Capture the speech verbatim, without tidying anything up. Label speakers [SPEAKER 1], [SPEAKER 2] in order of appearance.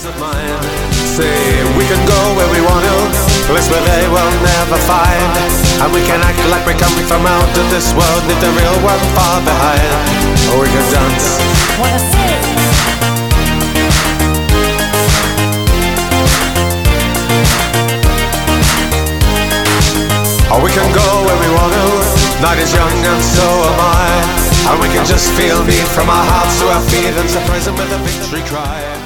[SPEAKER 1] peace of mind. Say we can go where we want to, place where they will never find, and we can act like we come from out of this world, leave the real world far behind. Or we can dance.
[SPEAKER 2] Wanna sing?
[SPEAKER 1] Or we can go where we want to. Night is young and so am I, and we can just feel beat from our hearts to our feet and surprise them with a victory cry.